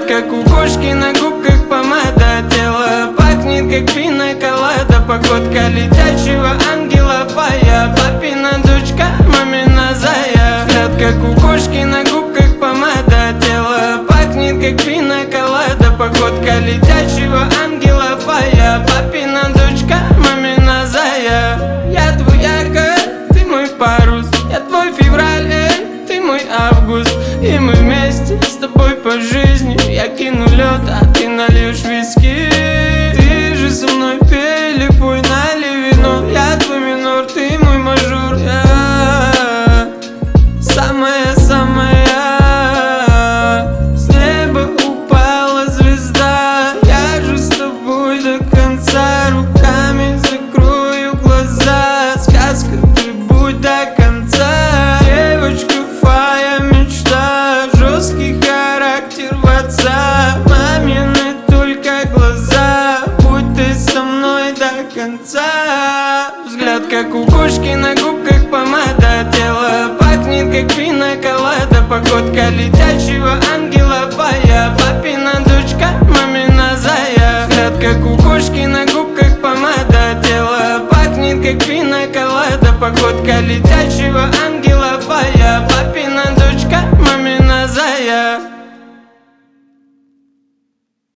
Взгляд, как у кошки, на губках помада. Тело пахнет, как пина-колада. Походка летящего ангела фая. Папина дочка, мамина зая. Взгляд, как у кошки, на губках помада. Тело пахнет, как пина-колада. Походка летящего ангела фая. Папина дочка, мамина зая. Я твой якорь, ты мой парус. Я твой февраль, ты мой август. И мы вместе с тобой по жизни. Я кину лед, а ты нальешь виски. Ты же со мной пей, липуй, налей вино. Я твой минор, ты мой мажор. Я самая-самая. С неба упала звезда. Я же с тобой до конца. Руками закрою глаза. Сказка, ты будь до конца. Девочка фая, мечта. Жесткий характер в отца. Мамины только глаза. Будь ты со мной до конца. Взгляд, как у кошки, на губках помада. Тело пахнет, как пина-колада. Походка летящего ангела фая. Папина дочка, мамина зая. Взгляд, как у кошки, на губках помада. Тело пахнет, как пина-колада. Походка летящего ангела.